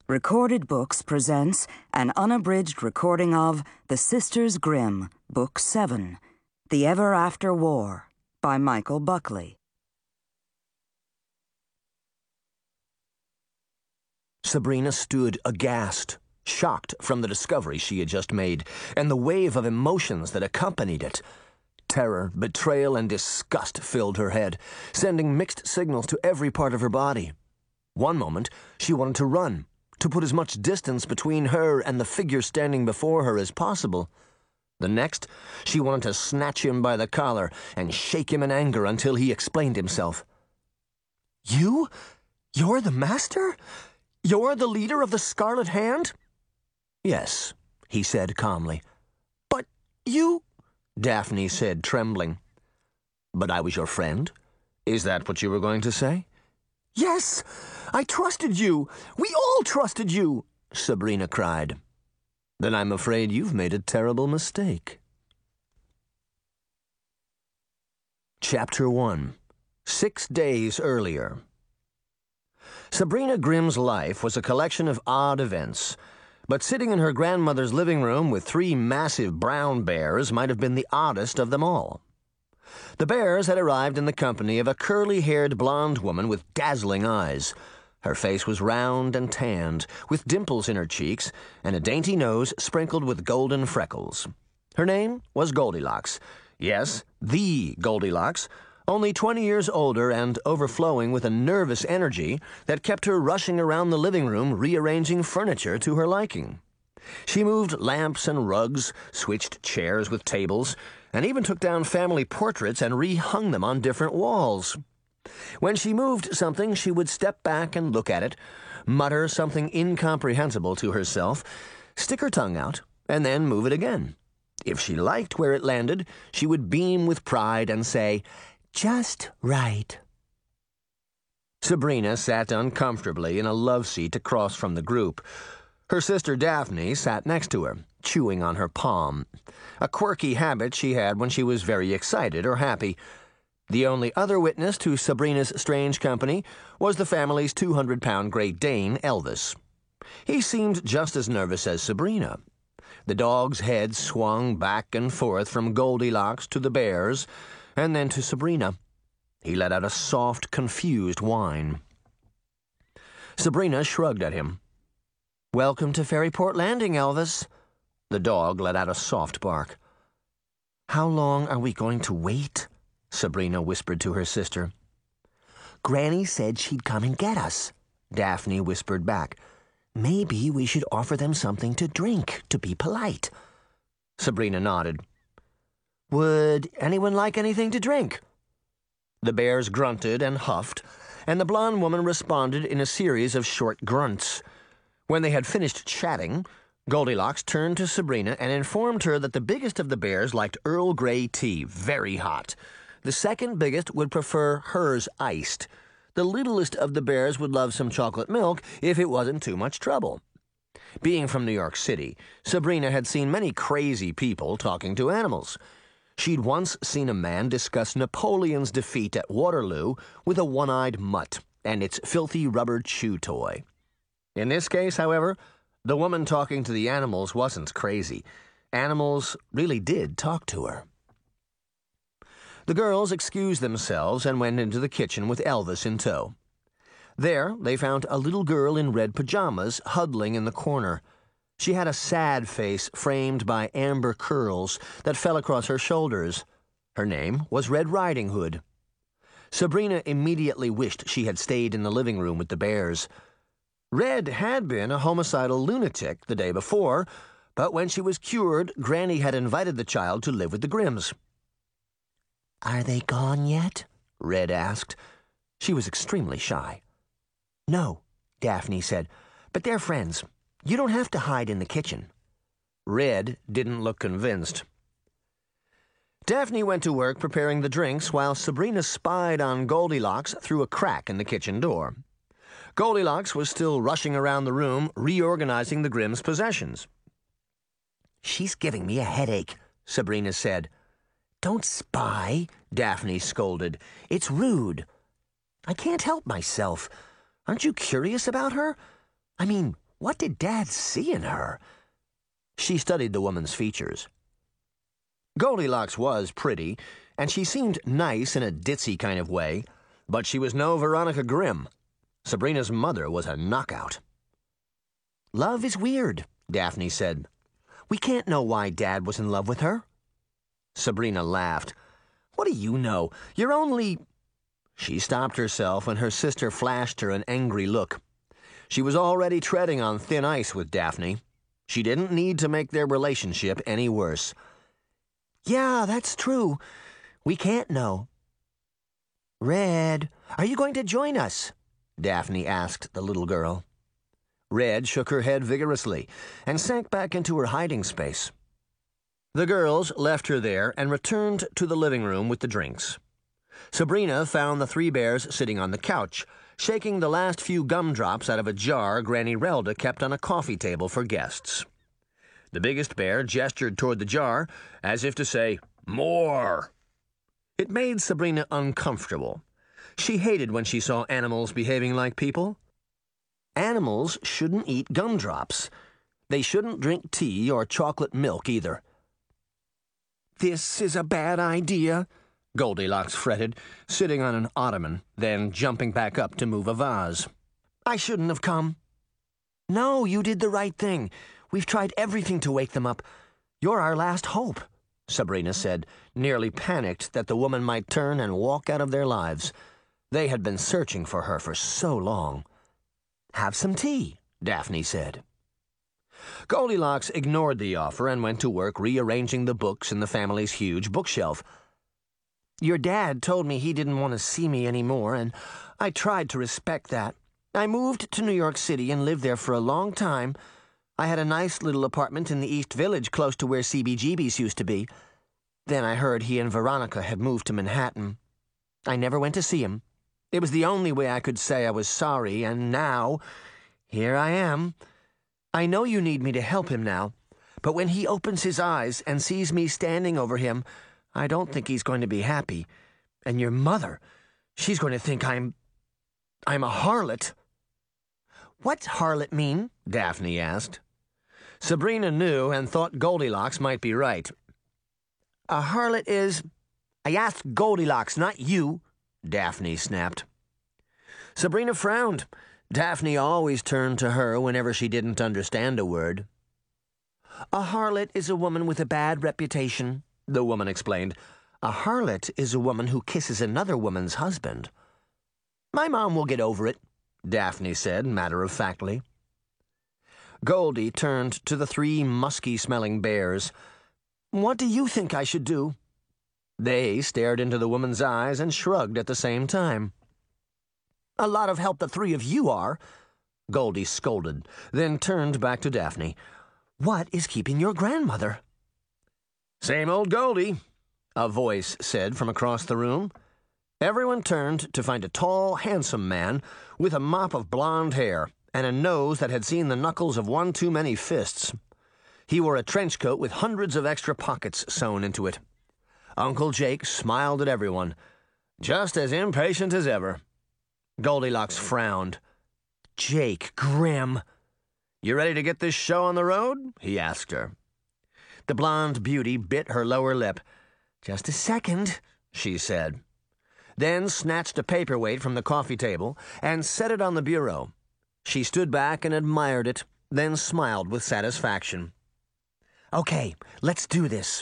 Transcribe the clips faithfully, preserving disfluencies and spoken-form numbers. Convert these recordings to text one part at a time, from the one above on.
Recorded Books presents an unabridged recording of The Sisters Grimm, Book seven, The Ever After War, by Michael Buckley. Sabrina stood aghast, shocked from the discovery she had just made, and the wave of emotions that accompanied it. Terror, betrayal, and disgust filled her head, sending mixed signals to every part of her body. One moment, she wanted to run, to put as much distance between her and the figure standing before her as possible. The next, she wanted to snatch him by the collar and shake him in anger until he explained himself. "You? You're the master? You're the leader of the Scarlet Hand?" "Yes," he said calmly. "But you—" Daphne said, trembling. "But I was your friend? Is that what you were going to say?" "Yes! I trusted you! We all trusted you!" Sabrina cried. "Then I'm afraid you've made a terrible mistake." Chapter one. Six days earlier. Sabrina Grimm's life was a collection of odd events, but sitting in her grandmother's living room with three massive brown bears might have been the oddest of them all. The bears had arrived in the company of a curly-haired blonde woman with dazzling eyes. Her face was round and tanned, with dimples in her cheeks, and a dainty nose sprinkled with golden freckles. Her name was Goldilocks. Yes, the Goldilocks, only twenty years older and overflowing with a nervous energy that kept her rushing around the living room rearranging furniture to her liking. She moved lamps and rugs, switched chairs with tables, and even took down family portraits and rehung them on different walls. When she moved something, she would step back and look at it, mutter something incomprehensible to herself, stick her tongue out, and then move it again. If she liked where it landed, she would beam with pride and say, "Just right." Sabrina sat uncomfortably in a love seat across from the group. Her sister Daphne sat next to her, chewing on her palm, a quirky habit she had when she was very excited or happy. The only other witness to Sabrina's strange company was the family's two hundred pound Great Dane, Elvis. He seemed just as nervous as Sabrina. The dog's head swung back and forth from Goldilocks to the bears, and then to Sabrina. He let out a soft, confused whine. Sabrina shrugged at him. "Welcome to Fairyport Landing, Elvis." The dog let out a soft bark. "How long are we going to wait?" Sabrina whispered to her sister. "Granny said she'd come and get us," Daphne whispered back. "Maybe we should offer them something to drink, to be polite." Sabrina nodded. "Would anyone like anything to drink?" The bears grunted and huffed, and the blonde woman responded in a series of short grunts. When they had finished chatting, Goldilocks turned to Sabrina and informed her that the biggest of the bears liked Earl Grey tea, very hot. The second biggest would prefer hers iced. The littlest of the bears would love some chocolate milk if it wasn't too much trouble. Being from New York City, Sabrina had seen many crazy people talking to animals. She'd once seen a man discuss Napoleon's defeat at Waterloo with a one-eyed mutt and its filthy rubber chew toy. In this case, however, the woman talking to the animals wasn't crazy. Animals really did talk to her. The girls excused themselves and went into the kitchen with Elvis in tow. There, they found a little girl in red pajamas huddling in the corner. She had a sad face framed by amber curls that fell across her shoulders. Her name was Red Riding Hood. Sabrina immediately wished she had stayed in the living room with the bears. Red had been a homicidal lunatic the day before, but when she was cured, Granny had invited the child to live with the Grimms. "Are they gone yet?" Red asked. She was extremely shy. "No," Daphne said, "but they're friends. You don't have to hide in the kitchen." Red didn't look convinced. Daphne went to work preparing the drinks while Sabrina spied on Goldilocks through a crack in the kitchen door. Goldilocks was still rushing around the room, reorganizing the Grimm's possessions. "She's giving me a headache," Sabrina said. "Don't spy," Daphne scolded. "It's rude." "I can't help myself. Aren't you curious about her? I mean, What did Dad see in her? She studied the woman's features. Goldilocks was pretty, and she seemed nice in a ditzy kind of way, but she was no Veronica Grimm. Sabrina's mother was a knockout. "Love is weird," Daphne said. "We can't know why Dad was in love with her." Sabrina laughed. "What do you know? You're only—" She stopped herself when her sister flashed her an angry look. She was already treading on thin ice with Daphne. She didn't need to make their relationship any worse. "Yeah, that's true. We can't know." "Red, are you going to join us?" Daphne asked the little girl. Red shook her head vigorously and sank back into her hiding space. The girls left her there and returned to the living room with the drinks. Sabrina found the three bears sitting on the couch, shaking the last few gumdrops out of a jar Granny Relda kept on a coffee table for guests. The biggest bear gestured toward the jar, as if to say, "More!" It made Sabrina uncomfortable. She hated when she saw animals behaving like people. Animals shouldn't eat gumdrops. They shouldn't drink tea or chocolate milk either. "This is a bad idea," Goldilocks fretted, sitting on an ottoman, then jumping back up to move a vase. "I shouldn't have come." "No, you did the right thing. We've tried everything to wake them up. You're our last hope," Sabrina said, nearly panicked that the woman might turn and walk out of their lives. They had been searching for her for so long. "Have some tea," Daphne said. Goldilocks ignored the offer and went to work rearranging the books in the family's huge bookshelf. "Your dad told me he didn't want to see me anymore, and I tried to respect that. I moved to New York City and lived there for a long time. I had a nice little apartment in the East Village close to where C B G B's used to be. Then I heard he and Veronica had moved to Manhattan. I never went to see him. It was the only way I could say I was sorry, and now, here I am. I know you need me to help him now, but when he opens his eyes and sees me standing over him, I don't think he's going to be happy. And your mother, she's going to think I'm... I'm a harlot." "What's harlot mean?" Daphne asked. Sabrina knew and thought Goldilocks might be right. "A harlot is—" "I asked Goldilocks, not you," Daphne snapped. Sabrina frowned. Daphne always turned to her whenever she didn't understand a word. "A harlot is a woman with a bad reputation," the woman explained. "A harlot is a woman who kisses another woman's husband." "My mom will get over it," Daphne said matter-of-factly. Goldie turned to the three musky-smelling bears. "What do you think I should do?" They stared into the woman's eyes and shrugged at the same time. "A lot of help the three of you are," Goldie scolded, then turned back to Daphne. "What is keeping your grandmother?" "Same old Goldie," a voice said from across the room. Everyone turned to find a tall, handsome man with a mop of blonde hair and a nose that had seen the knuckles of one too many fists. He wore a trench coat with hundreds of extra pockets sewn into it. Uncle Jake smiled at everyone, just as impatient as ever. Goldilocks frowned. "Jake Grimm." "You ready to get this show on the road?" he asked her. The blonde beauty bit her lower lip. "Just a second," she said. Then snatched a paperweight from the coffee table and set it on the bureau. She stood back and admired it, then smiled with satisfaction. "Okay, let's do this."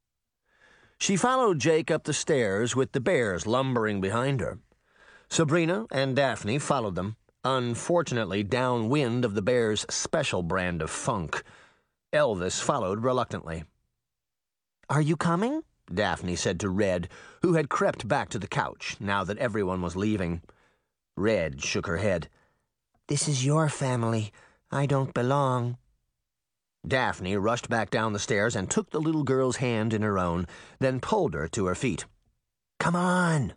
She followed Jake up the stairs with the bears lumbering behind her. Sabrina and Daphne followed them, unfortunately downwind of the bears' special brand of funk. Elvis followed reluctantly. "Are you coming?" Daphne said to Red, who had crept back to the couch now that everyone was leaving. Red shook her head. "This is your family. I don't belong." Daphne rushed back down the stairs and took the little girl's hand in her own, then pulled her to her feet. "Come on."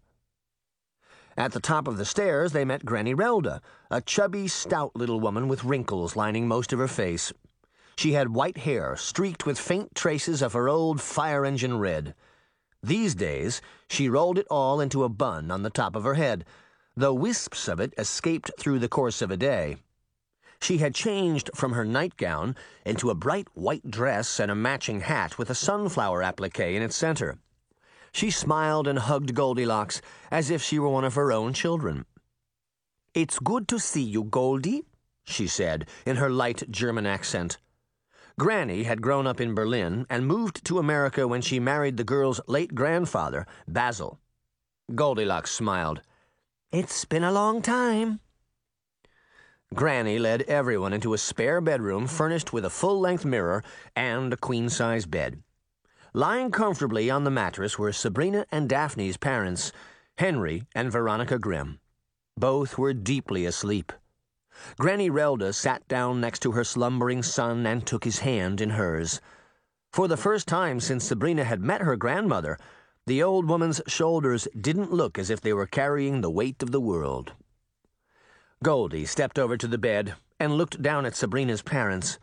At the top of the stairs, they met Granny Relda, a chubby, stout little woman with wrinkles lining most of her face. She had white hair streaked with faint traces of her old fire engine red. These days, she rolled it all into a bun on the top of her head, though wisps of it escaped through the course of a day. She had changed from her nightgown into a bright white dress and a matching hat with a sunflower applique in its center. She smiled and hugged Goldilocks as if she were one of her own children. "It's good to see you, Goldie," she said in her light German accent. Granny had grown up in Berlin and moved to America when she married the girl's late grandfather, Basil. Goldilocks smiled. "It's been a long time." Granny led everyone into a spare bedroom furnished with a full-length mirror and a queen-size bed. Lying comfortably on the mattress were Sabrina and Daphne's parents, Henry and Veronica Grimm. Both were deeply asleep. Granny Relda sat down next to her slumbering son and took his hand in hers. For the first time since Sabrina had met her grandmother, the old woman's shoulders didn't look as if they were carrying the weight of the world. Goldie stepped over to the bed and looked down at Sabrina's parents.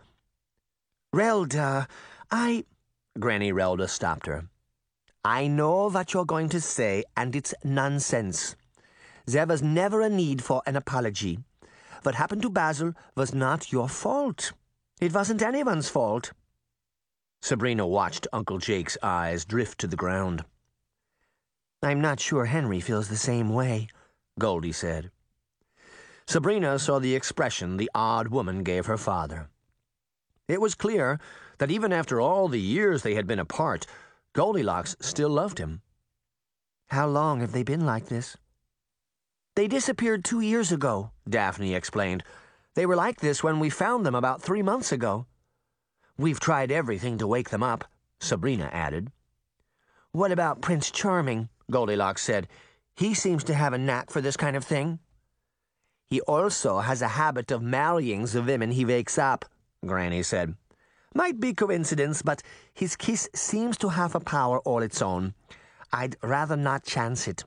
"Relda, I—" Granny Relda stopped her. "I know what you're going to say, and it's nonsense. There was never a need for an apology. What happened to Basil was not your fault. It wasn't anyone's fault." Sabrina watched Uncle Jake's eyes drift to the ground. "I'm not sure Henry feels the same way," Goldie said. Sabrina saw the expression the odd woman gave her father. It was clear that even after all the years they had been apart, Goldilocks still loved him. "How long have they been like this?" "They disappeared two years ago," Daphne explained. "They were like this when we found them about three months ago." "We've tried everything to wake them up," Sabrina added. "What about Prince Charming?" Goldilocks said. "He seems to have a knack for this kind of thing." "He also has a habit of marrying the women he wakes up," Granny said. "Might be coincidence, but his kiss seems to have a power all its own. I'd rather not chance it."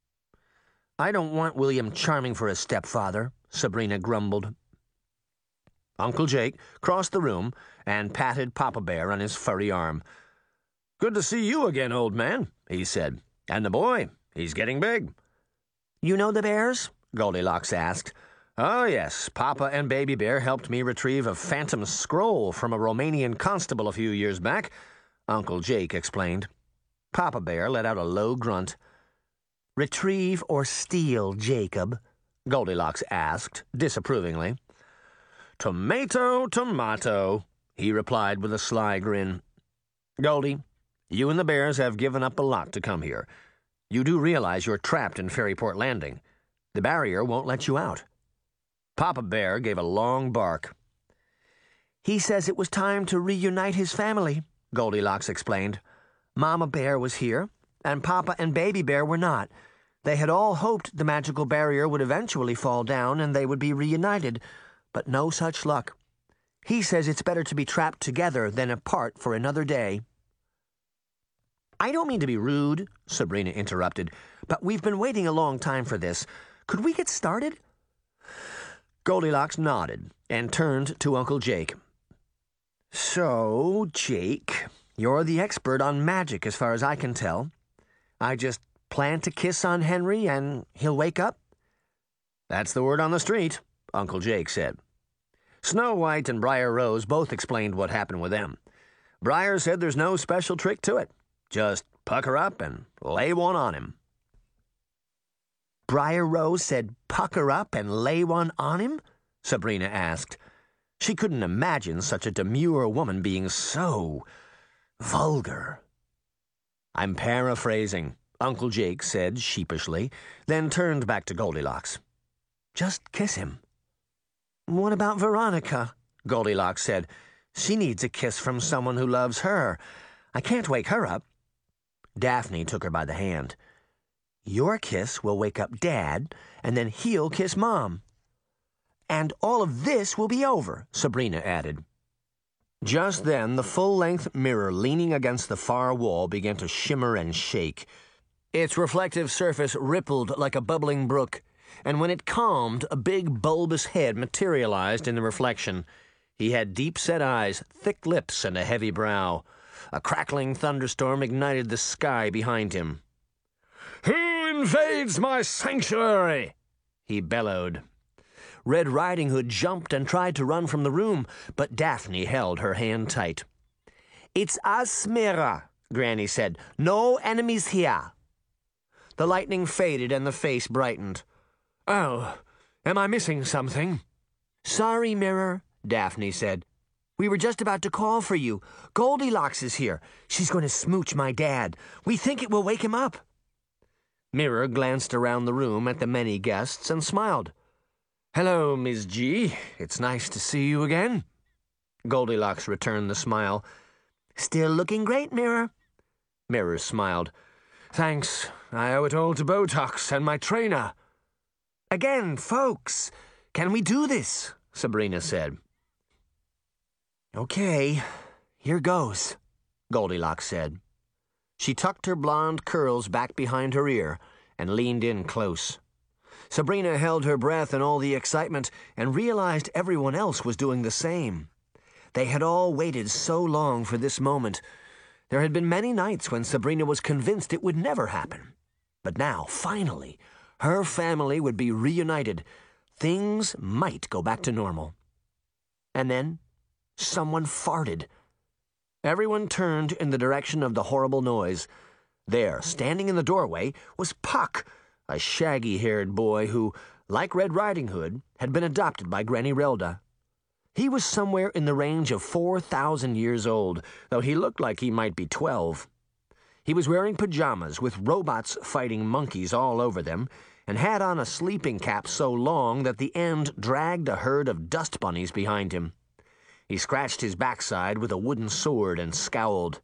"I don't want William Charming for a stepfather," Sabrina grumbled. Uncle Jake crossed the room and patted Papa Bear on his furry arm. "Good to see you again, old man," he said. "And the boy, he's getting big." "You know the bears?" Goldilocks asked. "Oh, yes. Papa and Baby Bear helped me retrieve a phantom scroll from a Romanian constable a few years back," Uncle Jake explained. Papa Bear let out a low grunt. "Retrieve or steal, Jacob?" Goldilocks asked, disapprovingly. "Tomato, tomato," he replied with a sly grin. "Goldie, you and the bears have given up a lot to come here. You do realize you're trapped in Fairyport Landing. The barrier won't let you out." Papa Bear gave a long bark. "He says it was time to reunite his family," Goldilocks explained. "Mama Bear was here, and Papa and Baby Bear were not. They had all hoped the magical barrier would eventually fall down and they would be reunited, but no such luck. He says it's better to be trapped together than apart for another day." "I don't mean to be rude," Sabrina interrupted, "but we've been waiting a long time for this. Could we get started?" Goldilocks nodded and turned to Uncle Jake. "So, Jake, you're the expert on magic as far as I can tell. I just plant a kiss on Henry and he'll wake up?" "That's the word on the street," Uncle Jake said. Snow White and Briar Rose both explained what happened with them. Briar said there's no special trick to it. Just pucker up and lay one on him. "Briar Rose said pucker up and lay one on him?" Sabrina asked. She couldn't imagine such a demure woman being so vulgar. "I'm paraphrasing," Uncle Jake said sheepishly, then turned back to Goldilocks. "Just kiss him." "What about Veronica?" Goldilocks said. "She needs a kiss from someone who loves her. I can't wake her up." Daphne took her by the hand. "Your kiss will wake up Dad, and then he'll kiss Mom." "And all of this will be over," Sabrina added. Just then, the full-length mirror leaning against the far wall began to shimmer and shake. Its reflective surface rippled like a bubbling brook, and when it calmed, a big bulbous head materialized in the reflection. He had deep-set eyes, thick lips, and a heavy brow. A crackling thunderstorm ignited the sky behind him. "Who invades my sanctuary?" he bellowed. Red Riding Hood jumped and tried to run from the room, but Daphne held her hand tight. "It's us, Mira," Granny said. "No enemies here." The lightning faded and the face brightened. "Oh, am I missing something?" "Sorry, Mirror," Daphne said. "We were just about to call for you. Goldilocks is here. She's going to smooch my dad. We think it will wake him up." Mirror glanced around the room at the many guests and smiled. "Hello, Miss G. It's nice to see you again." Goldilocks returned the smile. "Still looking great, Mirror." Mirror smiled. "Thanks. I owe it all to Botox and my trainer." "Again, folks, can we do this?" Sabrina said. "Okay, here goes," Goldilocks said. She tucked her blonde curls back behind her ear and leaned in close. Sabrina held her breath in all the excitement and realized everyone else was doing the same. They had all waited so long for this moment. There had been many nights when Sabrina was convinced it would never happen. But now, finally, her family would be reunited. Things might go back to normal. And then, someone farted. Everyone turned in the direction of the horrible noise. There, standing in the doorway, was Puck, a shaggy-haired boy who, like Red Riding Hood, had been adopted by Granny Relda. He was somewhere in the range of four thousand years old, though he looked like he might be twelve. He was wearing pajamas with robots fighting monkeys all over them, and had on a sleeping cap so long that the end dragged a herd of dust bunnies behind him. He scratched his backside with a wooden sword and scowled.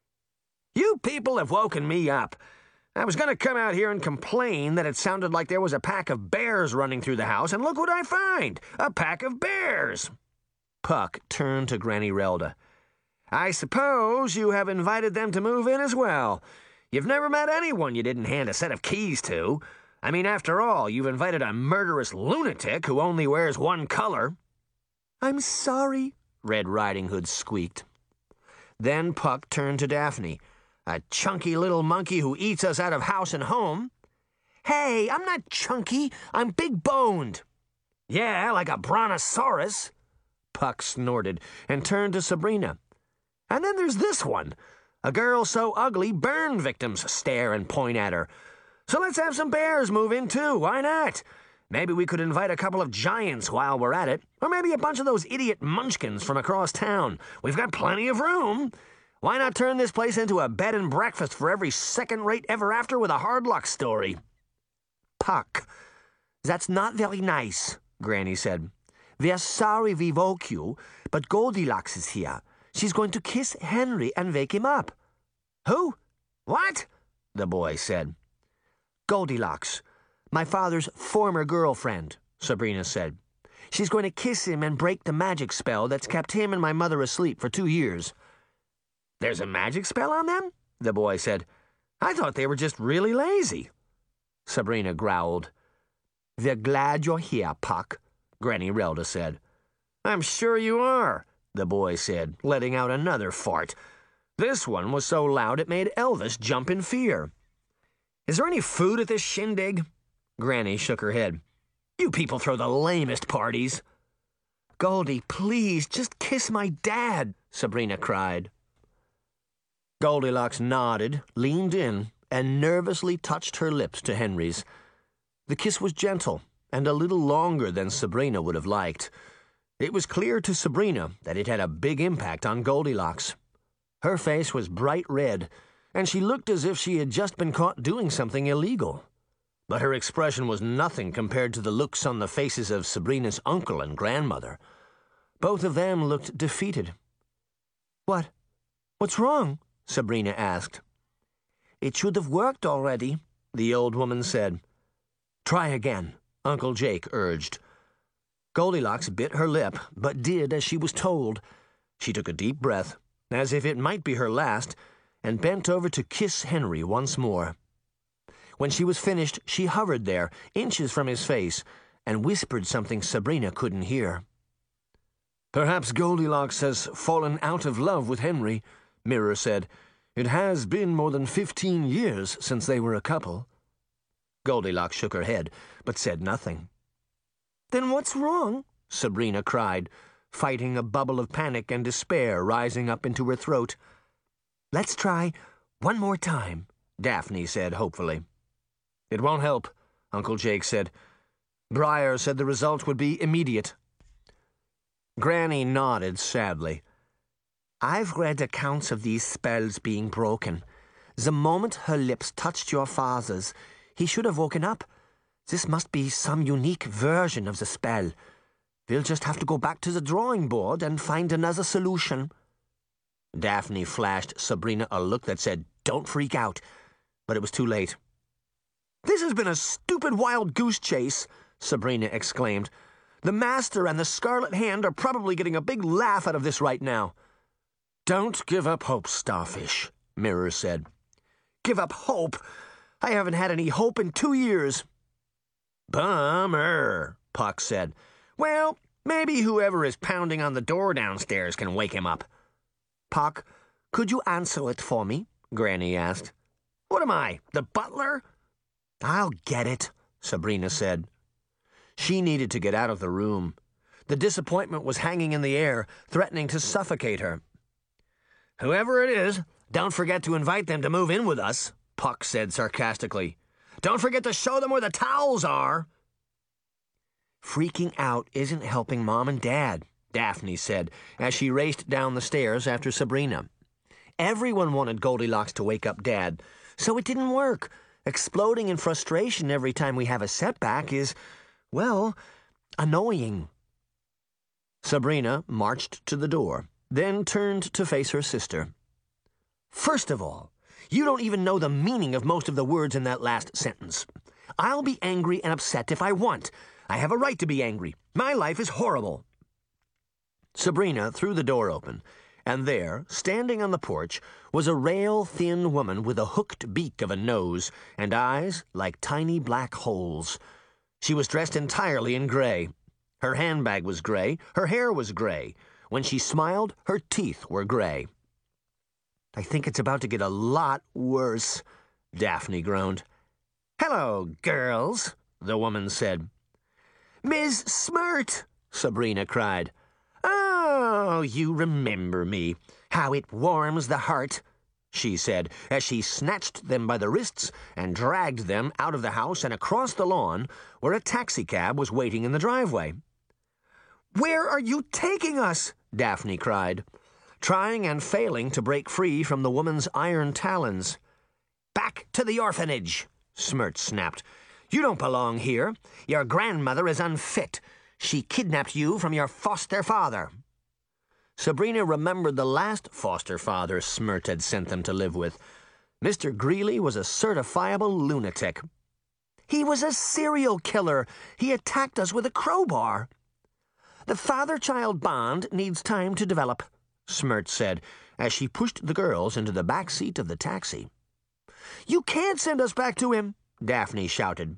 "You people have woken me up. I was going to come out here and complain that it sounded like there was a pack of bears running through the house, and look what I find! A pack of bears!" Puck turned to Granny Relda. "I suppose you have invited them to move in as well. You've never met anyone you didn't hand a set of keys to. I mean, after all, you've invited a murderous lunatic who only wears one color." "I'm sorry," Red Riding Hood squeaked. Then Puck turned to Daphne. "A chunky little monkey who eats us out of house and home." "Hey, I'm not chunky. I'm big-boned." "Yeah, like a brontosaurus." Puck snorted and turned to Sabrina. "And then there's this one. A girl so ugly burn victims stare and point at her. So let's have some bears move in, too. Why not? Maybe we could invite a couple of giants while we're at it, or maybe a bunch of those idiot munchkins from across town. We've got plenty of room. Why not turn this place into a bed and breakfast for every second-rate ever-after with a hard luck story?" "Puck, that's not very nice," Granny said. "We're sorry we woke you, but Goldilocks is here. She's going to kiss Henry and wake him up." "Who? What?" the boy said. "Goldilocks, my father's former girlfriend," Sabrina said. "She's going to kiss him and break the magic spell that's kept him and my mother asleep for two years." "There's a magic spell on them?" the boy said. "I thought they were just really lazy." Sabrina growled. "We're glad you're here, Puck," Granny Relda said. "I'm sure you are," the boy said, letting out another fart. This one was so loud it made Elvis jump in fear. "Is there any food at this shindig?" Granny shook her head. "You people throw the lamest parties." "Goldie, please, just kiss my dad," Sabrina cried. Goldilocks nodded, leaned in, and nervously touched her lips to Henry's. The kiss was gentle and a little longer than Sabrina would have liked. It was clear to Sabrina that it had a big impact on Goldilocks. Her face was bright red, and she looked as if she had just been caught doing something illegal. But her expression was nothing compared to the looks on the faces of Sabrina's uncle and grandmother. Both of them looked defeated. "What? What's wrong?" Sabrina asked. "It should have worked already," the old woman said. "Try again," Uncle Jake urged. Goldilocks bit her lip, but did as she was told. She took a deep breath, as if it might be her last, and bent over to kiss Henry once more. When she was finished, she hovered there, inches from his face, and whispered something Sabrina couldn't hear. "Perhaps Goldilocks has fallen out of love with Henry," Mirror said. "It has been more than fifteen years since they were a couple." Goldilocks shook her head, but said nothing. Then what's wrong? Sabrina cried, fighting a bubble of panic and despair rising up into her throat. Let's try one more time, Daphne said hopefully. It won't help, Uncle Jake said. Briar said the result would be immediate. Granny nodded sadly. I've read accounts of these spells being broken. The moment her lips touched your father's, he should have woken up. This must be some unique version of the spell. We'll just have to go back to the drawing board and find another solution. Daphne flashed Sabrina a look that said, Don't freak out. But it was too late. This has been a stupid wild goose chase, Sabrina exclaimed. The Master and the Scarlet Hand are probably getting a big laugh out of this right now. Don't give up hope, Starfish, Mirror said. Give up hope? I haven't had any hope in two years. Bummer, Puck said. Well, maybe whoever is pounding on the door downstairs can wake him up. Puck, could you answer it for me? Granny asked. What am I, the butler? I'll get it, Sabrina said. She needed to get out of the room. The disappointment was hanging in the air, threatening to suffocate her. Whoever it is, don't forget to invite them to move in with us, Puck said sarcastically. Don't forget to show them where the towels are. Freaking out isn't helping Mom and Dad, Daphne said, as she raced down the stairs after Sabrina. Everyone wanted Goldilocks to wake up Dad, so it didn't work. Exploding in frustration every time we have a setback is, well, annoying. Sabrina marched to the door, then turned to face her sister. First of all, you don't even know the meaning of most of the words in that last sentence. I'll be angry and upset if I want. I have a right to be angry. My life is horrible. Sabrina threw the door open, and there, standing on the porch, was a rail-thin woman with a hooked beak of a nose and eyes like tiny black holes. She was dressed entirely in gray. Her handbag was gray, her hair was gray. When she smiled, her teeth were gray. I think it's about to get a lot worse, Daphne groaned. Hello, girls, the woman said. Miss Smirt, Sabrina cried. Oh, you remember me. How it warms the heart, she said, as she snatched them by the wrists and dragged them out of the house and across the lawn, where a taxicab was waiting in the driveway. Where are you taking us? Daphne cried, trying and failing to break free from the woman's iron talons. Back to the orphanage, Smirt snapped. You don't belong here. Your grandmother is unfit. She kidnapped you from your foster father. Sabrina remembered the last foster father Smirt had sent them to live with. Mister Greeley was a certifiable lunatic. He was a serial killer. He attacked us with a crowbar. The father-child bond needs time to develop, Smirt said, as she pushed the girls into the back seat of the taxi. You can't send us back to him, Daphne shouted.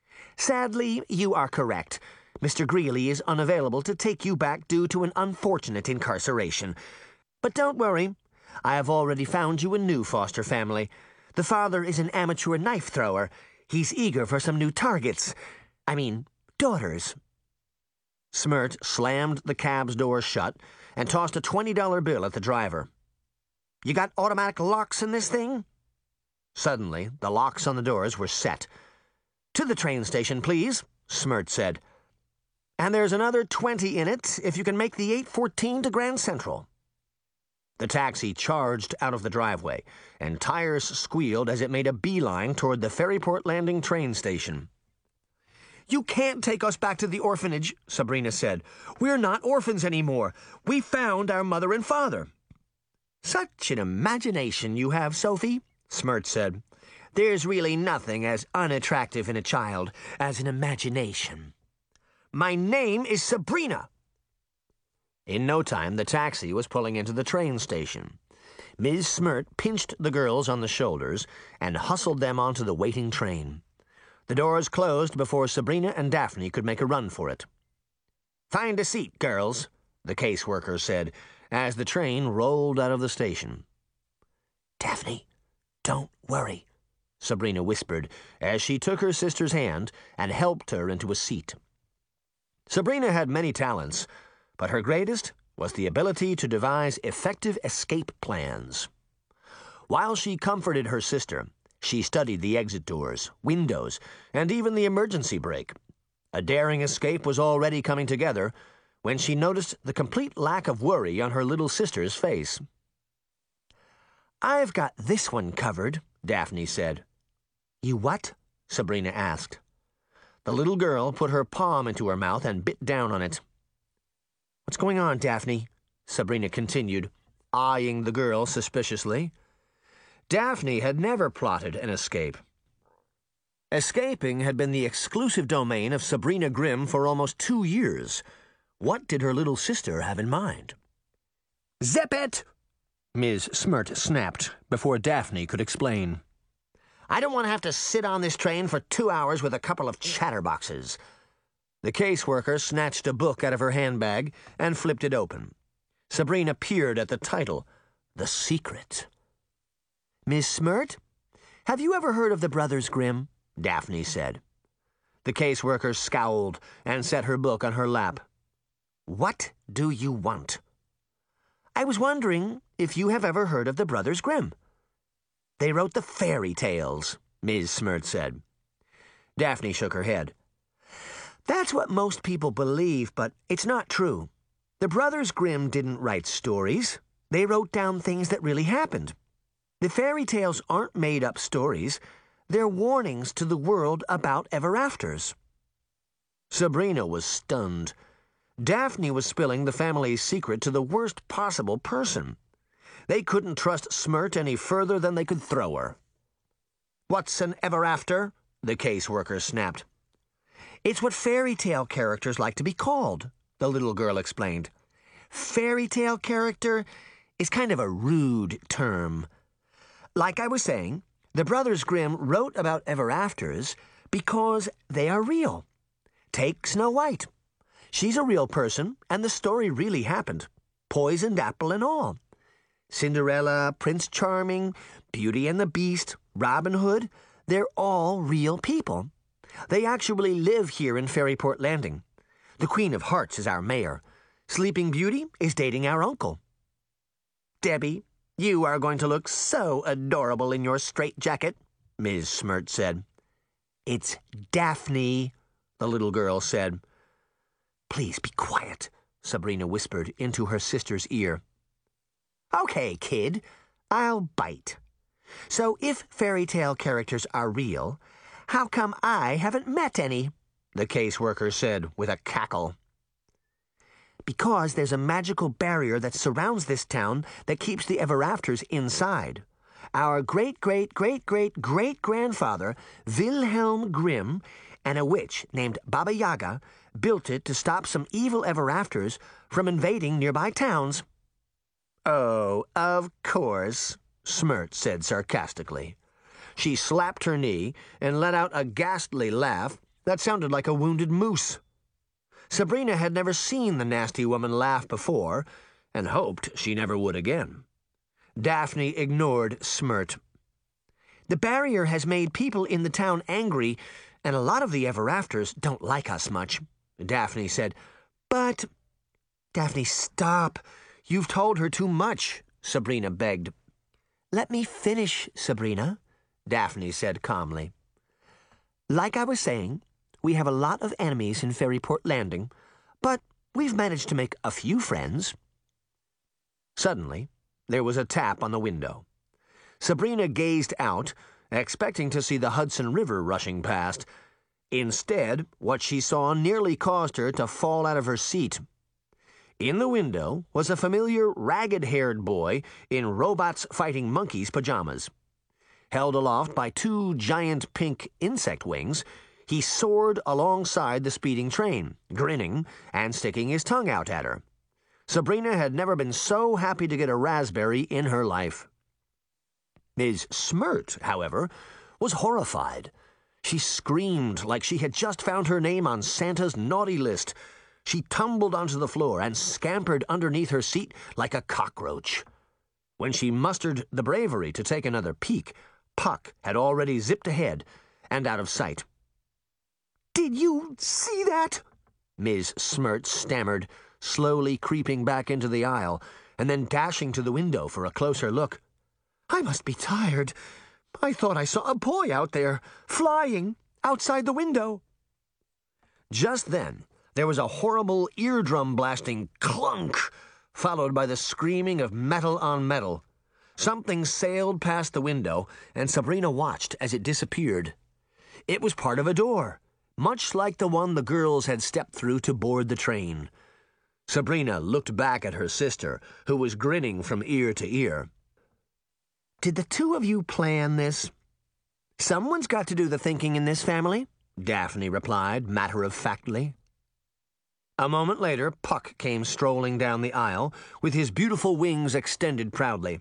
Sadly, you are correct. Mister Greeley is unavailable to take you back due to an unfortunate incarceration. But don't worry. I have already found you a new foster family. The father is an amateur knife thrower. He's eager for some new targets. I mean, daughters. Smirt slammed the cab's door shut and tossed a twenty dollar bill at the driver. You got automatic locks in this thing? Suddenly, the locks on the doors were set. To the train station, please, Smirt said. And there's another twenty in it if you can make the eight fourteen to Grand Central. The taxi charged out of the driveway, and tires squealed as it made a beeline toward the Ferryport Landing train station. You can't take us back to the orphanage, Sabrina said. We're not orphans anymore. We found our mother and father. Such an imagination you have, Sophie, Smirt said. There's really nothing as unattractive in a child as an imagination. My name is Sabrina. In no time, the taxi was pulling into the train station. Miz Smirt pinched the girls on the shoulders and hustled them onto the waiting train. The doors closed before Sabrina and Daphne could make a run for it. Find a seat, girls, the caseworker said, as the train rolled out of the station. Daphne, don't worry, Sabrina whispered as she took her sister's hand and helped her into a seat. Sabrina had many talents, but her greatest was the ability to devise effective escape plans. While she comforted her sister, she studied the exit doors, windows, and even the emergency brake. A daring escape was already coming together when she noticed the complete lack of worry on her little sister's face. "I've got this one covered," Daphne said. "You what?" Sabrina asked. The little girl put her palm into her mouth and bit down on it. "What's going on, Daphne?" Sabrina continued, eyeing the girl suspiciously. Daphne had never plotted an escape. Escaping had been the exclusive domain of Sabrina Grimm for almost two years. What did her little sister have in mind? "Zip it!" Miz Smirt snapped before Daphne could explain. "I don't want to have to sit on this train for two hours with a couple of chatterboxes." The caseworker snatched a book out of her handbag and flipped it open. Sabrina peered at the title, The Secret. "Miss Smirt, have you ever heard of the Brothers Grimm?" Daphne said. The caseworker scowled and set her book on her lap. "What do you want?" "I was wondering if you have ever heard of the Brothers Grimm." "They wrote the fairy tales," Miz Smirt said. Daphne shook her head. "That's what most people believe, but it's not true. The Brothers Grimm didn't write stories. They wrote down things that really happened. The fairy tales aren't made-up stories. They're warnings to the world about ever-afters." Sabrina was stunned. Daphne was spilling the family's secret to the worst possible person. They couldn't trust Smirt any further than they could throw her. "What's an ever-after?" the caseworker snapped. "It's what fairy tale characters like to be called," the little girl explained. "Fairy tale character is kind of a rude term. Like I was saying, the Brothers Grimm wrote about ever-afters because they are real. Take Snow White. She's a real person, and the story really happened, poisoned apple and all. Cinderella, Prince Charming, Beauty and the Beast, Robin Hood, they're all real people. They actually live here in Fairyport Landing. The Queen of Hearts is our mayor. Sleeping Beauty is dating our uncle. Debbie, you are going to look so adorable in your straitjacket," Miz Smirt said. "It's Daphne," the little girl said. "Please be quiet," Sabrina whispered into her sister's ear. "Okay, kid, I'll bite. So if fairy tale characters are real, how come I haven't met any?" the caseworker said with a cackle. "Because there's a magical barrier that surrounds this town that keeps the ever-afters inside. Our great-great-great-great-great-grandfather, Wilhelm Grimm, and a witch named Baba Yaga built it to stop some evil ever-afters from invading nearby towns." "Oh, of course," Smirt said sarcastically. She slapped her knee and let out a ghastly laugh that sounded like a wounded moose. Sabrina had never seen the nasty woman laugh before, and hoped she never would again. Daphne ignored Smirt. "The barrier has made people in the town angry, and a lot of the ever-afters don't like us much," Daphne said. "But—" "Daphne, stop. You've told her too much," Sabrina begged. "Let me finish, Sabrina," Daphne said calmly. "Like I was saying, we have a lot of enemies in Fairyport Landing, but we've managed to make a few friends." Suddenly, there was a tap on the window. Sabrina gazed out, expecting to see the Hudson River rushing past. Instead, what she saw nearly caused her to fall out of her seat. In the window was a familiar ragged-haired boy in Robots Fighting Monkeys pajamas. Held aloft by two giant pink insect wings, he soared alongside the speeding train, grinning and sticking his tongue out at her. Sabrina had never been so happy to get a raspberry in her life. Miz Smirt, however, was horrified. She screamed like she had just found her name on Santa's naughty list. She tumbled onto the floor and scampered underneath her seat like a cockroach. When she mustered the bravery to take another peek, Puck had already zipped ahead and out of sight. "Did you see that?" Miz Smirt stammered, slowly creeping back into the aisle, and then dashing to the window for a closer look. "I must be tired. I thought I saw a boy out there, flying, outside the window." Just then, there was a horrible eardrum-blasting clunk, followed by the screaming of metal on metal. Something sailed past the window, and Sabrina watched as it disappeared. It was part of a door, much like the one the girls had stepped through to board the train. Sabrina looked back at her sister, who was grinning from ear to ear. "Did the two of you plan this?" "Someone's got to do the thinking in this family," Daphne replied matter-of-factly. A moment later, Puck came strolling down the aisle, with his beautiful wings extended proudly.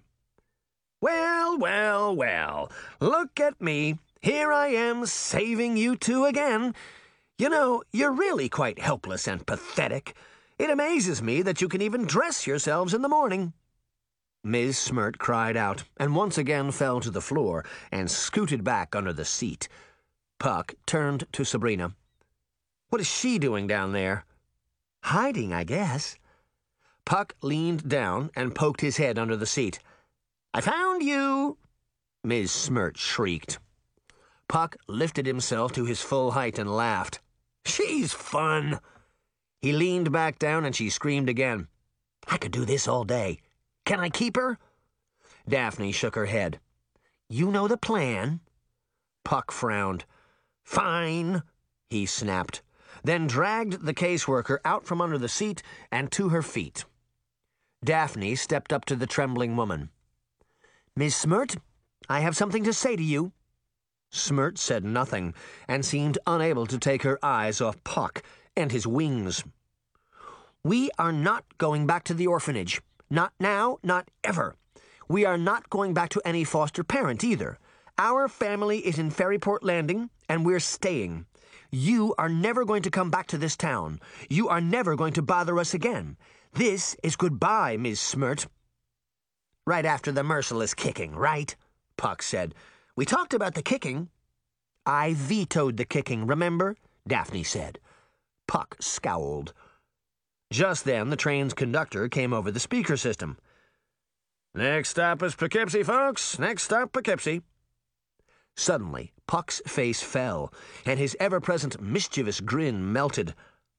"Well, well, well, look at me. Here I am, saving you two again. You know, you're really quite helpless and pathetic. It amazes me that you can even dress yourselves in the morning." Miz Smirt cried out, and once again fell to the floor and scooted back under the seat. Puck turned to Sabrina. "What is she doing down there?" "Hiding, I guess." Puck leaned down and poked his head under the seat. "I found you!" Miz Smirt shrieked. Puck lifted himself to his full height and laughed. "She's fun!" He leaned back down and she screamed again. "I could do this all day. Can I keep her?" Daphne shook her head. "You know the plan." Puck frowned. "Fine," he snapped, then dragged the caseworker out from under the seat and to her feet. Daphne stepped up to the trembling woman. "Miz Smirt, I have something to say to you." Smirt said nothing and seemed unable to take her eyes off Puck and his wings. "We are not going back to the orphanage. Not now, not ever. We are not going back to any foster parent either. Our family is in Ferryport Landing, and we're staying. You are never going to come back to this town. You are never going to bother us again. This is goodbye, Miz Smirt." "Right after the merciless kicking, right?" Puck said. "We talked about the kicking." "I vetoed the kicking, remember?" Daphne said. Puck scowled. Just then, the train's conductor came over the speaker system. "Next stop is Poughkeepsie, folks. Next stop, Poughkeepsie." Suddenly, Puck's face fell, and his ever-present mischievous grin melted.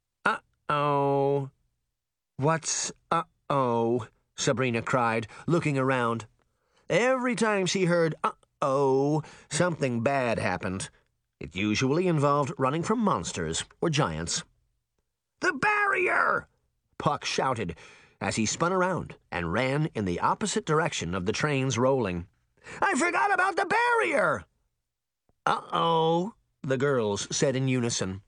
"Uh-oh." "What's uh-oh?" Sabrina cried, looking around. Every time she heard uh-oh, something bad happened. It usually involved running from monsters or giants. "The barrier!" Puck shouted as he spun around and ran in the opposite direction of the train's rolling. "I forgot about the barrier!" "Uh-oh," the girls said in unison.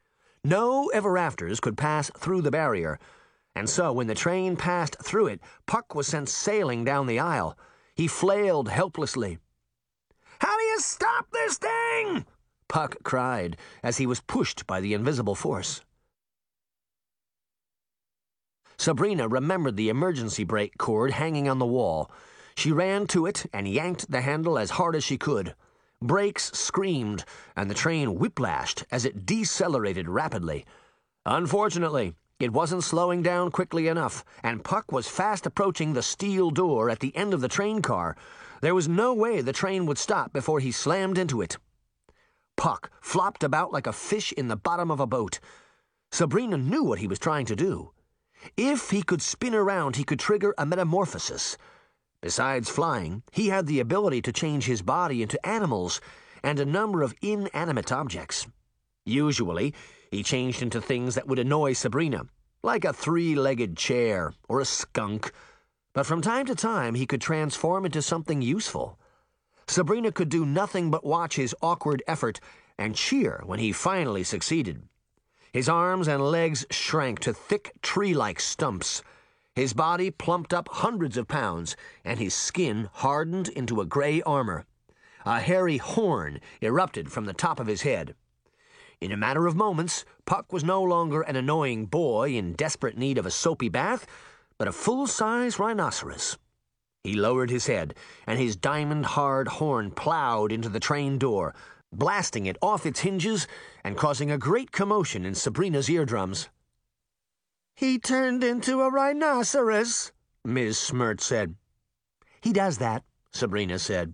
No ever-afters could pass through the barrier, and so when the train passed through it, Puck was sent sailing down the aisle. He flailed helplessly. "How do you stop this thing?" Puck cried as he was pushed by the invisible force. Sabrina remembered the emergency brake cord hanging on the wall. She ran to it and yanked the handle as hard as she could. Brakes screamed, and the train whiplashed as it decelerated rapidly. Unfortunately, it wasn't slowing down quickly enough, and Puck was fast approaching the steel door at the end of the train car. There was no way the train would stop before he slammed into it. Puck flopped about like a fish in the bottom of a boat. Sabrina knew what he was trying to do. If he could spin around, he could trigger a metamorphosis. Besides flying, he had the ability to change his body into animals and a number of inanimate objects. Usually, he changed into things that would annoy Sabrina, like a three-legged chair or a skunk. But from time to time, he could transform into something useful. Sabrina could do nothing but watch his awkward effort and cheer when he finally succeeded. His arms and legs shrank to thick tree-like stumps. His body plumped up hundreds of pounds, and his skin hardened into a gray armor. A hairy horn erupted from the top of his head. In a matter of moments, Puck was no longer an annoying boy in desperate need of a soapy bath, but a full-size rhinoceros. He lowered his head, and his diamond-hard horn plowed into the train door, blasting it off its hinges and causing a great commotion in Sabrina's eardrums. He turned into a rhinoceros, Miz Smirt said. He does that, Sabrina said.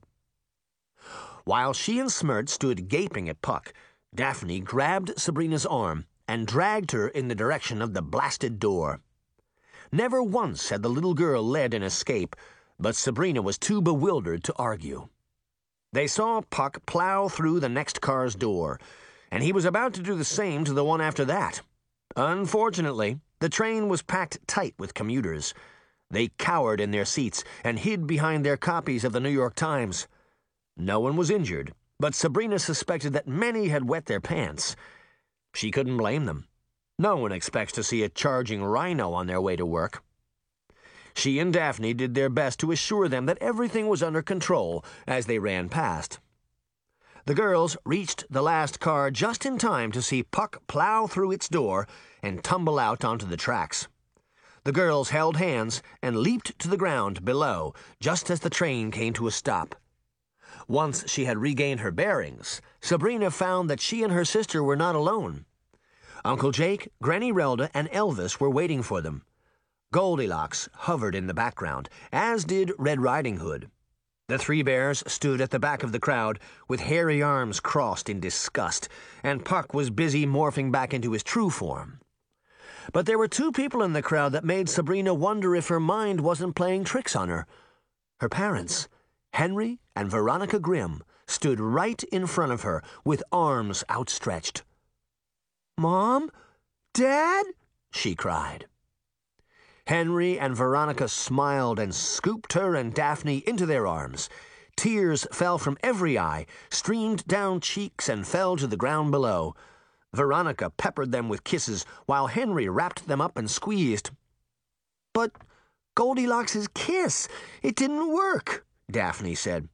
While she and Smirt stood gaping at Puck, Daphne grabbed Sabrina's arm and dragged her in the direction of the blasted door. Never once had the little girl led an escape, but Sabrina was too bewildered to argue. They saw Puck plow through the next car's door, and he was about to do the same to the one after that. Unfortunately, the train was packed tight with commuters. They cowered in their seats and hid behind their copies of the New York Times. No one was injured, but Sabrina suspected that many had wet their pants. She couldn't blame them. No one expects to see a charging rhino on their way to work. She and Daphne did their best to assure them that everything was under control as they ran past. The girls reached the last car just in time to see Puck plow through its door and tumble out onto the tracks. The girls held hands and leaped to the ground below just as the train came to a stop. Once she had regained her bearings, Sabrina found that she and her sister were not alone. Uncle Jake, Granny Relda, and Elvis were waiting for them. Goldilocks hovered in the background, as did Red Riding Hood. The three bears stood at the back of the crowd with hairy arms crossed in disgust, and Puck was busy morphing back into his true form. But there were two people in the crowd that made Sabrina wonder if her mind wasn't playing tricks on her. Her parents, Henry and Veronica Grimm, stood right in front of her with arms outstretched. "Mom? Dad?" she cried. Henry and Veronica smiled and scooped her and Daphne into their arms. Tears fell from every eye, streamed down cheeks, and fell to the ground below. Veronica peppered them with kisses, while Henry wrapped them up and squeezed. "But Goldilocks's kiss, it didn't work," Daphne said.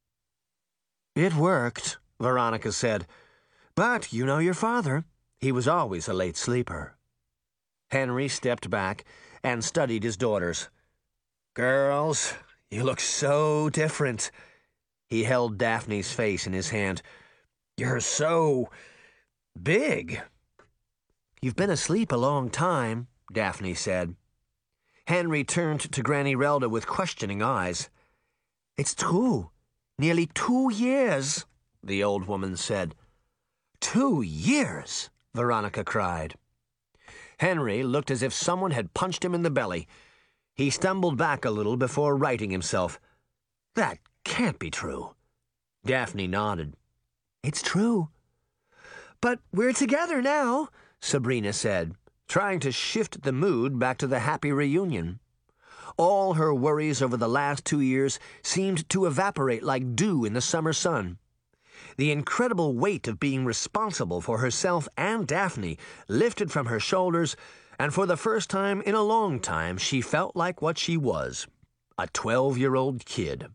"It worked," Veronica said. "But you know your father. He was always a late sleeper." Henry stepped back and studied his daughters. "Girls, you look so different." He held Daphne's face in his hand. "You're so big." "You've been asleep a long time," Daphne said. Henry turned to Granny Relda with questioning eyes. "It's true. Nearly two years," the old woman said. "Two years!" Veronica cried. Henry looked as if someone had punched him in the belly. He stumbled back a little before righting himself. "That can't be true." Daphne nodded. "It's true." "But we're together now," Sabrina said, trying to shift the mood back to the happy reunion. All her worries over the last two years seemed to evaporate like dew in the summer sun. The incredible weight of being responsible for herself and Daphne lifted from her shoulders, and for the first time in a long time she felt like what she was, a twelve-year-old kid.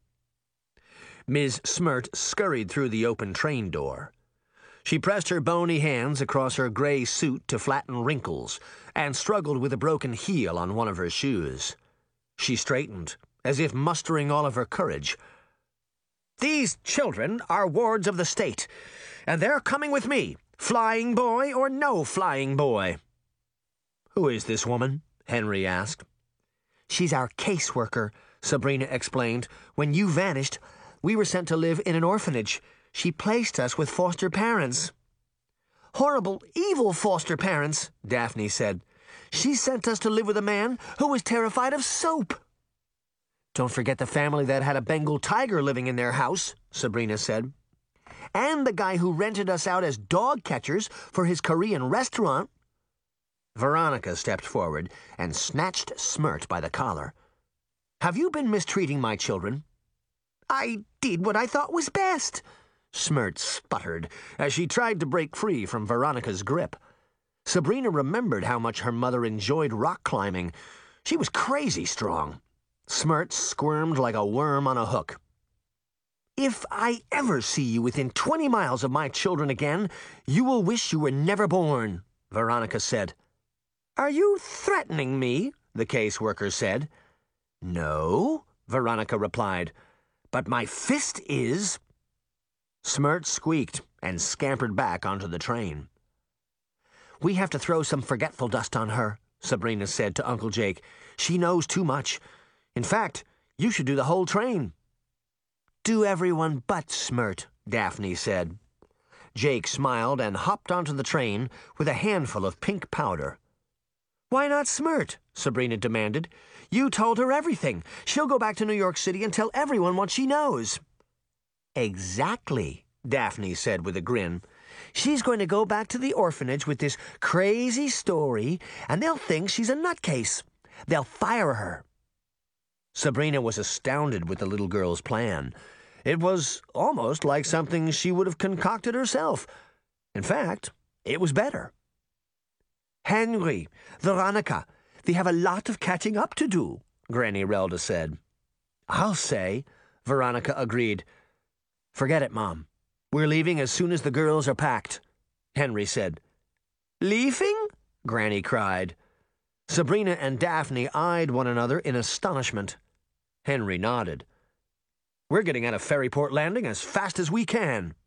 Miz Smirt scurried through the open train door. She pressed her bony hands across her gray suit to flatten wrinkles, and struggled with a broken heel on one of her shoes. She straightened, as if mustering all of her courage. "These children are wards of the state, and they're coming with me, flying boy or no flying boy." "Who is this woman?" Henry asked. "She's our caseworker," Sabrina explained. "When you vanished, we were sent to live in an orphanage. She placed us with foster parents." "Horrible, evil foster parents," Daphne said. "She sent us to live with a man who was terrified of soap." "Don't forget the family that had a Bengal tiger living in their house," Sabrina said. "And the guy who rented us out as dog catchers for his Korean restaurant." Veronica stepped forward and snatched Smirt by the collar. "Have you been mistreating my children?" "I did what I thought was best," Smirt sputtered as she tried to break free from Veronica's grip. Sabrina remembered how much her mother enjoyed rock climbing. She was crazy strong. Smirt squirmed like a worm on a hook. "If I ever see you within twenty miles of my children again, you will wish you were never born," Veronica said. "Are you threatening me?" the caseworker said. "No," Veronica replied, "but my fist is." Smirt squeaked and scampered back onto the train. "We have to throw some forgetful dust on her," Sabrina said to Uncle Jake. "She knows too much. In fact, you should do the whole train." "Do everyone but Smirt," Daphne said. Jake smiled and hopped onto the train with a handful of pink powder. "Why not Smirt?" Sabrina demanded. "You told her everything. She'll go back to New York City and tell everyone what she knows." "Exactly," Daphne said with a grin. "She's going to go back to the orphanage with this crazy story, and they'll think she's a nutcase. They'll fire her." Sabrina was astounded with the little girl's plan. It was almost like something she would have concocted herself. In fact, it was better. "Henry, Veronica, they have a lot of catching up to do," Granny Relda said. "I'll say," Veronica agreed. "Forget it, Mom. We're leaving as soon as the girls are packed," Henry said. "Leaving?" Granny cried. Sabrina and Daphne eyed one another in astonishment. Henry nodded. "We're getting out of Ferryport Landing as fast as we can."